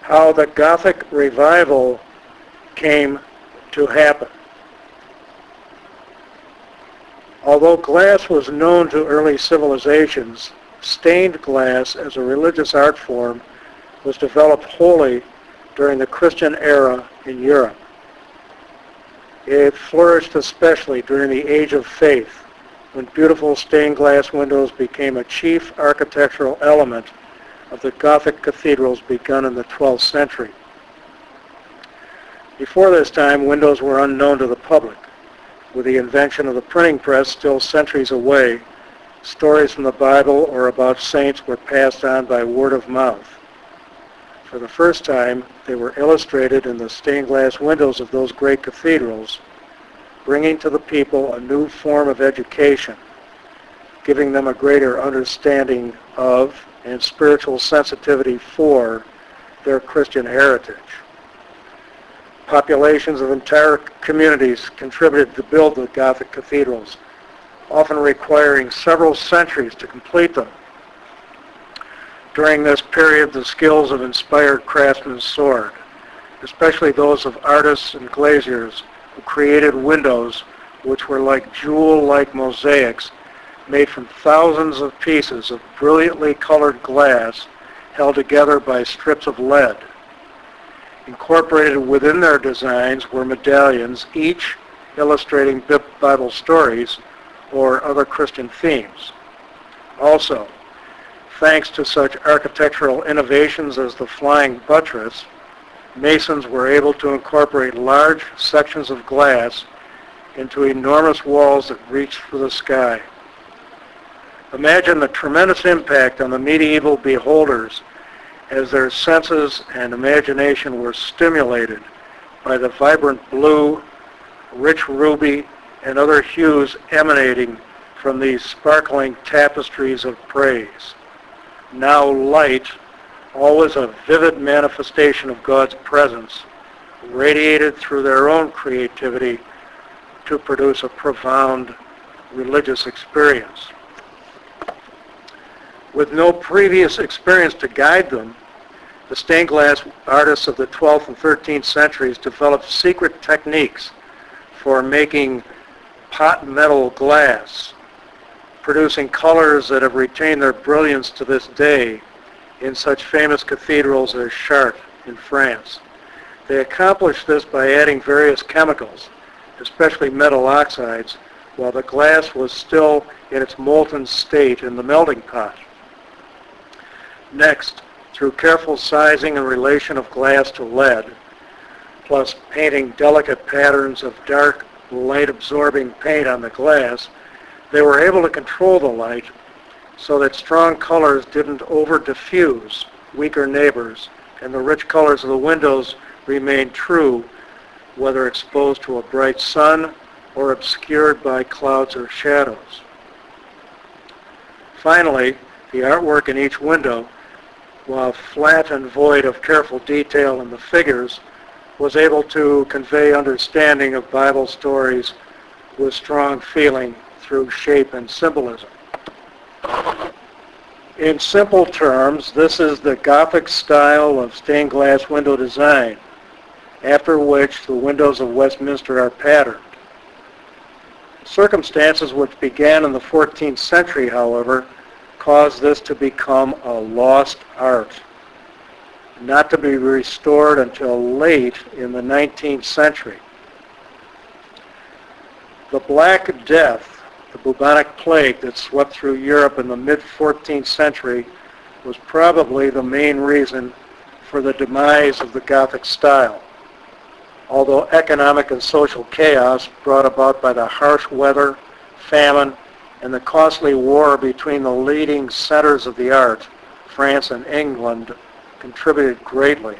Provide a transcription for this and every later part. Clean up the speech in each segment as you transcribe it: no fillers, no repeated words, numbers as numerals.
how the Gothic revival came to happen. Although glass was known to early civilizations, stained glass as a religious art form was developed wholly during the Christian era in Europe. It flourished especially during the Age of Faith, when beautiful stained glass windows became a chief architectural element of the Gothic cathedrals begun in the 12th century. Before this time, windows were unknown to the public. With the invention of the printing press still centuries away, stories from the Bible or about saints were passed on by word of mouth. For the first time, they were illustrated in the stained glass windows of those great cathedrals, bringing to the people a new form of education, giving them a greater understanding of and spiritual sensitivity for their Christian heritage. Populations of entire communities contributed to build the Gothic cathedrals, often requiring several centuries to complete them. During this period, the skills of inspired craftsmen soared, especially those of artists and glaziers who created windows which were like jewel-like mosaics made from thousands of pieces of brilliantly colored glass held together by strips of lead. Incorporated within their designs were medallions, each illustrating Bible stories or other Christian themes. Also, thanks to such architectural innovations as the flying buttress, masons were able to incorporate large sections of glass into enormous walls that reached for the sky. Imagine the tremendous impact on the medieval beholders as their senses and imagination were stimulated by the vibrant blue, rich ruby, and other hues emanating from these sparkling tapestries of praise. Now light, always a vivid manifestation of God's presence, radiated through their own creativity to produce a profound religious experience. With no previous experience to guide them, the stained glass artists of the 12th and 13th centuries developed secret techniques for making pot metal glass, producing colors that have retained their brilliance to this day in such famous cathedrals as Chartres in France. They accomplished this by adding various chemicals, especially metal oxides, while the glass was still in its molten state in the melting pot. Next, through careful sizing and relation of glass to lead, plus painting delicate patterns of dark, light-absorbing paint on the glass, they were able to control the light so that strong colors didn't over-diffuse weaker neighbors, and the rich colors of the windows remained true, whether exposed to a bright sun or obscured by clouds or shadows. Finally, the artwork in each window, while flat and void of careful detail in the figures, was able to convey understanding of Bible stories with strong feeling through shape and symbolism. In simple terms, this is the Gothic style of stained glass window design, after which the windows of Westminster are patterned. Circumstances which began in the 14th century, however, caused this to become a lost art, not to be restored until late in the 19th century. The Black Death, the bubonic plague that swept through Europe in the mid-14th century, was probably the main reason for the demise of the Gothic style. Although economic and social chaos brought about by the harsh weather, famine, and the costly war between the leading centers of the art, France and England, contributed greatly.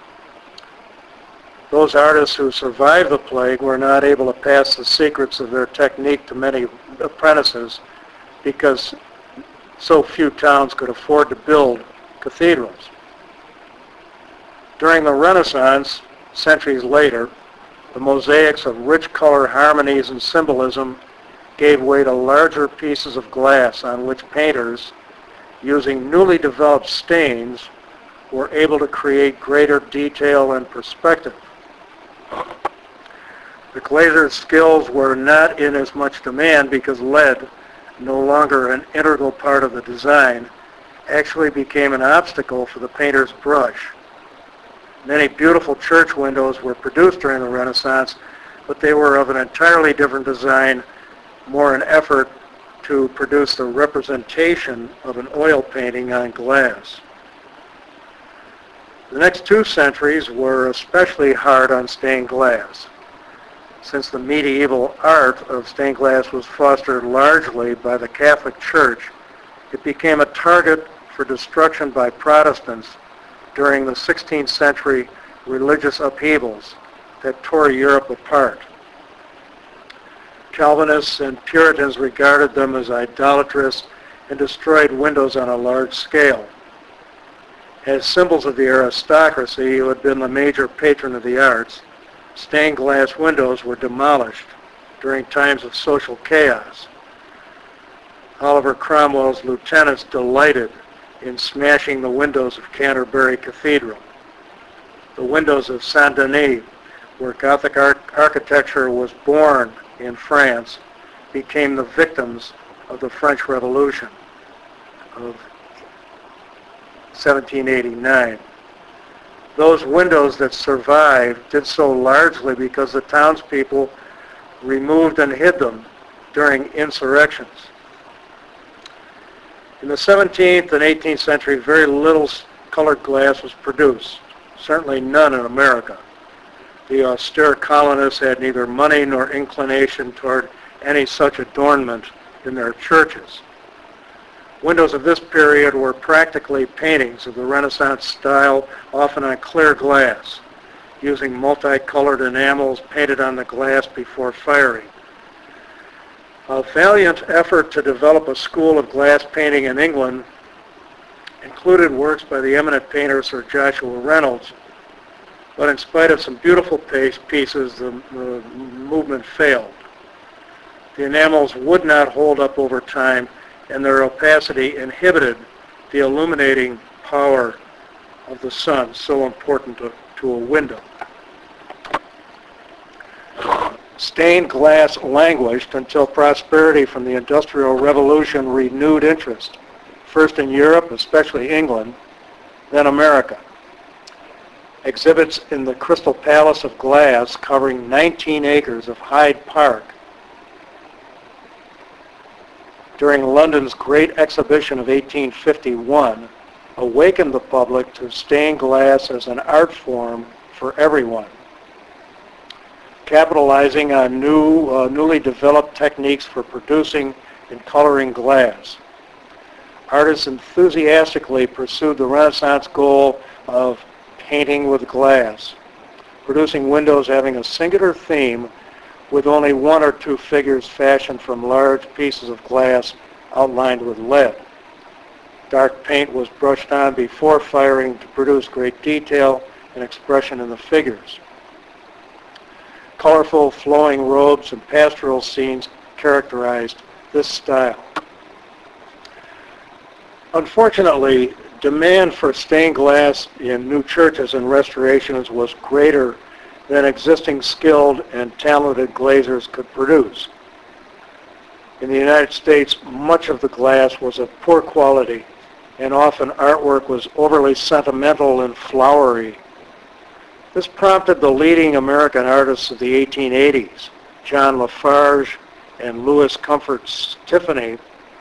Those artists who survived the plague were not able to pass the secrets of their technique to many apprentices because so few towns could afford to build cathedrals. During the Renaissance, centuries later, the mosaics of rich color harmonies and symbolism gave way to larger pieces of glass on which painters, using newly developed stains, were able to create greater detail and perspective. The glazer's skills were not in as much demand because lead, no longer an integral part of the design, actually became an obstacle for the painter's brush. Many beautiful church windows were produced during the Renaissance, but they were of an entirely different design, more an effort to produce the representation of an oil painting on glass. The next 2 centuries were especially hard on stained glass. Since the medieval art of stained glass was fostered largely by the Catholic Church, it became a target for destruction by Protestants during the 16th century religious upheavals that tore Europe apart. Calvinists and Puritans regarded them as idolatrous and destroyed windows on a large scale. As symbols of the aristocracy, who had been the major patron of the arts, stained glass windows were demolished during times of social chaos. Oliver Cromwell's lieutenants delighted in smashing the windows of Canterbury Cathedral. The windows of Saint-Denis, where Gothic architecture was born in France, became the victims of the French Revolution of 1789. Those windows that survived did so largely because the townspeople removed and hid them during insurrections. In the 17th and 18th century, very little colored glass was produced, certainly none in America. The austere colonists had neither money nor inclination toward any such adornment in their churches. Windows of this period were practically paintings of the Renaissance style, often on clear glass, using multicolored enamels painted on the glass before firing. A valiant effort to develop a school of glass painting in England included works by the eminent painter Sir Joshua Reynolds, but in spite of some beautiful pieces, the movement failed. The enamels would not hold up over time, and their opacity inhibited the illuminating power of the sun, so important to a window. Stained glass languished until prosperity from the Industrial Revolution renewed interest, first in Europe, especially England, then America. Exhibits in the Crystal Palace of Glass, covering 19 acres of Hyde Park, during London's Great Exhibition of 1851, awakened the public to stained glass as an art form for everyone. Capitalizing on newly developed techniques for producing and coloring glass, artists enthusiastically pursued the Renaissance goal of painting with glass, producing windows having a singular theme with only 1 or 2 figures fashioned from large pieces of glass outlined with lead. Dark paint was brushed on before firing to produce great detail and expression in the figures. Colorful flowing robes and pastoral scenes characterized this style. Unfortunately, demand for stained glass in new churches and restorations was greater than existing skilled and talented glazers could produce. In the United States, much of the glass was of poor quality, and often artwork was overly sentimental and flowery. This prompted the leading American artists of the 1880s, John Lafarge and Louis Comfort Tiffany,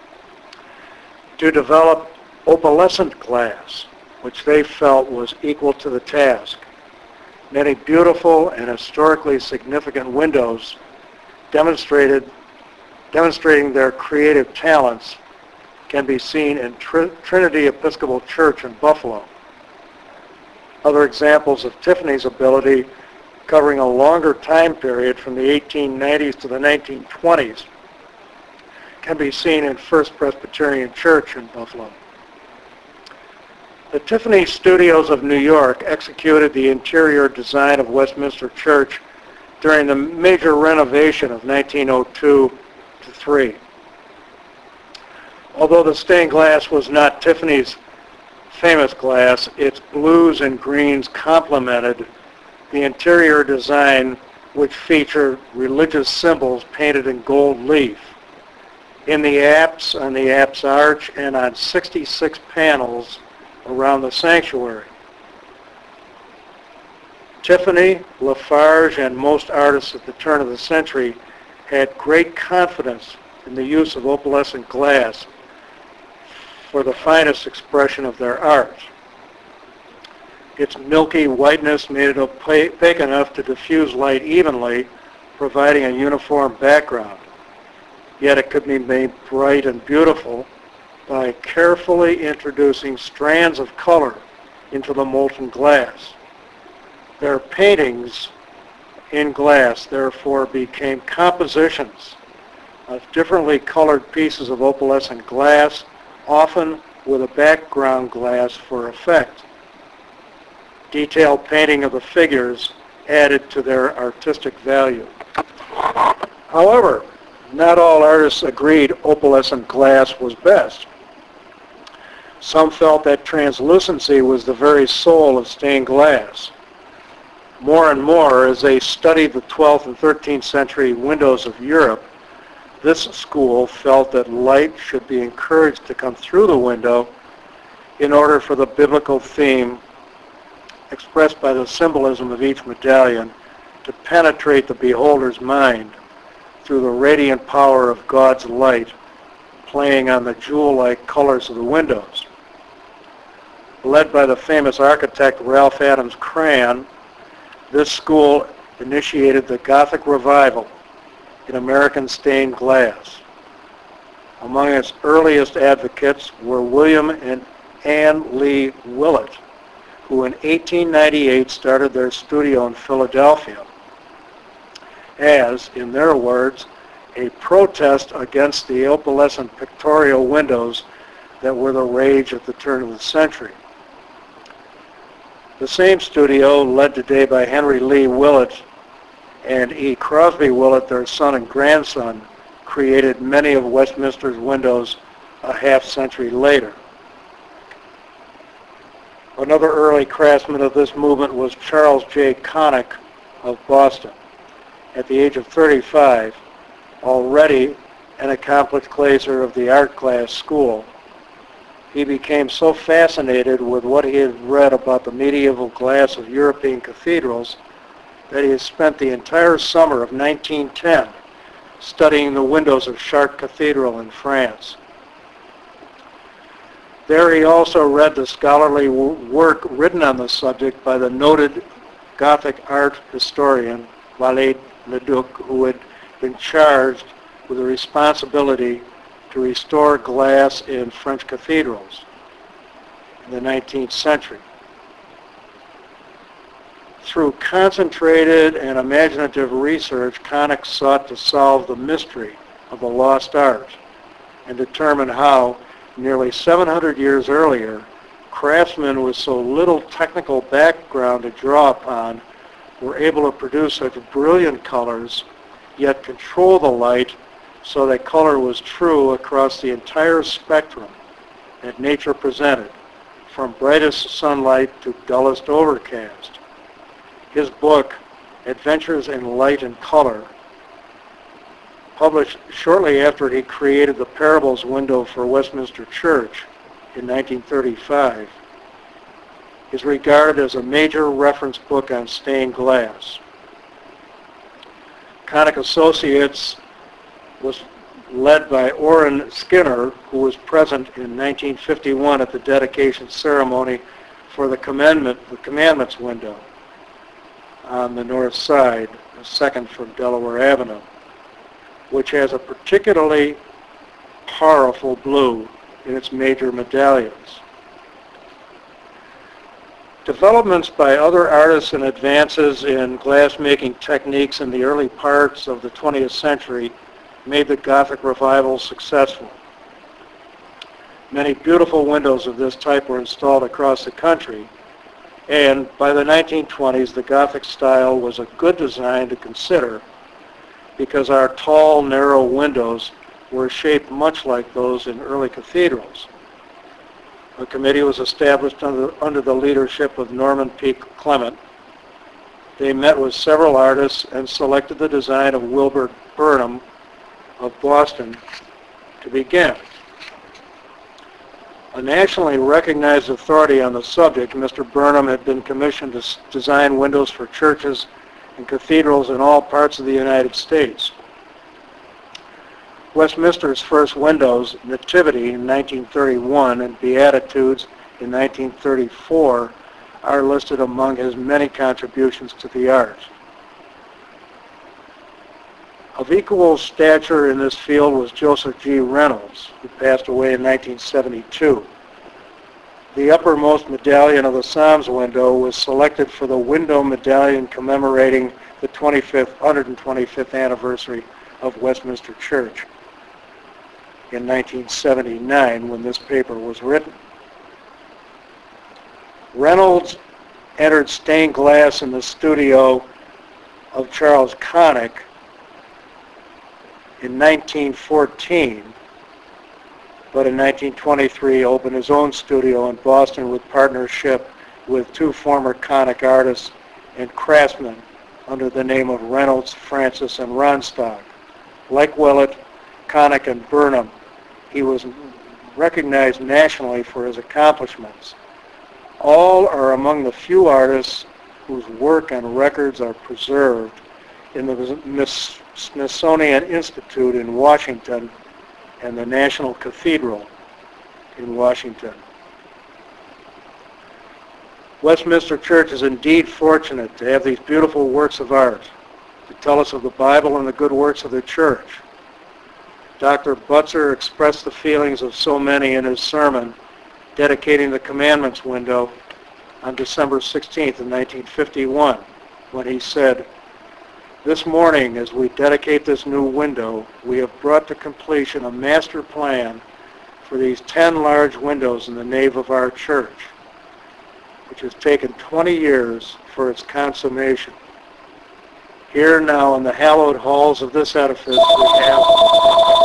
to develop opalescent glass, which they felt was equal to the task. Many beautiful and historically significant windows demonstrating their creative talents can be seen in Trinity Episcopal Church in Buffalo. Other examples of Tiffany's ability, covering a longer time period from the 1890s to the 1920s, can be seen in First Presbyterian Church in Buffalo. The Tiffany Studios of New York executed the interior design of Westminster Church during the major renovation of 1902-3. Although the stained glass was not Tiffany's famous glass, its blues and greens complemented the interior design, which featured religious symbols painted in gold leaf. In the apse, on the apse arch, and on 66 panels around the sanctuary. Tiffany, Lafarge, and most artists at the turn of the century had great confidence in the use of opalescent glass for the finest expression of their art. Its milky whiteness made it opaque enough to diffuse light evenly, providing a uniform background. Yet it could be made bright and beautiful by carefully introducing strands of color into the molten glass. Their paintings in glass, therefore, became compositions of differently colored pieces of opalescent glass, often with a background glass for effect. Detailed painting of the figures added to their artistic value. However, not all artists agreed opalescent glass was best. Some felt that translucency was the very soul of stained glass. More and more, as they studied the 12th and 13th century windows of Europe, this school felt that light should be encouraged to come through the window in order for the biblical theme expressed by the symbolism of each medallion to penetrate the beholder's mind through the radiant power of God's light playing on the jewel-like colors of the windows. Led by the famous architect Ralph Adams Cran, this school initiated the Gothic revival in American stained glass. Among its earliest advocates were William and Anne Lee Willett, who in 1898 started their studio in Philadelphia as, in their words, a protest against the opalescent pictorial windows that were the rage at the turn of the century. The same studio, led today by Henry Lee Willett and E. Crosby Willett, their son and grandson, created many of Westminster's windows a half-century later. Another early craftsman of this movement was Charles J. Connick of Boston. At the age of 35, already an accomplished glazier of the art class school, he became so fascinated with what he had read about the medieval glass of European cathedrals that he has spent the entire summer of 1910 studying the windows of Chartres Cathedral in France. There he also read the scholarly work written on the subject by the noted Gothic art historian Viollet-le-Duc, who had been charged with the responsibility to restore glass in French cathedrals in the 19th century. Through concentrated and imaginative research, Connick sought to solve the mystery of the lost art and determine how, nearly 700 years earlier, craftsmen with so little technical background to draw upon were able to produce such brilliant colors, yet control the light so that color was true across the entire spectrum that nature presented, from brightest sunlight to dullest overcast. His book, Adventures in Light and Color, published shortly after he created the Parables window for Westminster Church in 1935, is regarded as a major reference book on stained glass. Connick Associates was led by Orrin Skinner, who was present in 1951 at the dedication ceremony for the Commandments window on the north side, the second from Delaware Avenue, which has a particularly powerful blue in its major medallions. Developments by other artists and advances in glass-making techniques in the early parts of the 20th century made the Gothic revival successful. Many beautiful windows of this type were installed across the country, and by the 1920s, the Gothic style was a good design to consider because our tall, narrow windows were shaped much like those in early cathedrals. A committee was established under the leadership of Norman P. Clement. They met with several artists and selected the design of Wilbur Burnham of Boston to begin. A nationally recognized authority on the subject, Mr. Burnham had been commissioned to design windows for churches and cathedrals in all parts of the United States. Westminster's first windows, Nativity in 1931 and Beatitudes in 1934, are listed among his many contributions to the arts. Of equal stature in this field was Joseph G. Reynolds, who passed away in 1972. The uppermost medallion of the Psalms window was selected for the window medallion commemorating the 125th anniversary of Westminster Church in 1979 when this paper was written. Reynolds entered stained glass in the studio of Charles Connick in 1914, but in 1923 opened his own studio in Boston with partnership with two former Connick artists and craftsmen under the name of Reynolds, Francis, and Ronstag. Like Willett, Connick, and Burnham, he was recognized nationally for his accomplishments. All are among the few artists whose work and records are preserved in the Smithsonian Institute in Washington and the National Cathedral in Washington. Westminster Church is indeed fortunate to have these beautiful works of art to tell us of the Bible and the good works of the church. Dr. Butzer expressed the feelings of so many in his sermon dedicating the Commandments window on December 16th of 1951, when he said, "This morning, as we dedicate this new window, we have brought to completion a master plan for these 10 large windows in the nave of our church, which has taken 20 years for its consummation. Here now in the hallowed halls of this edifice we have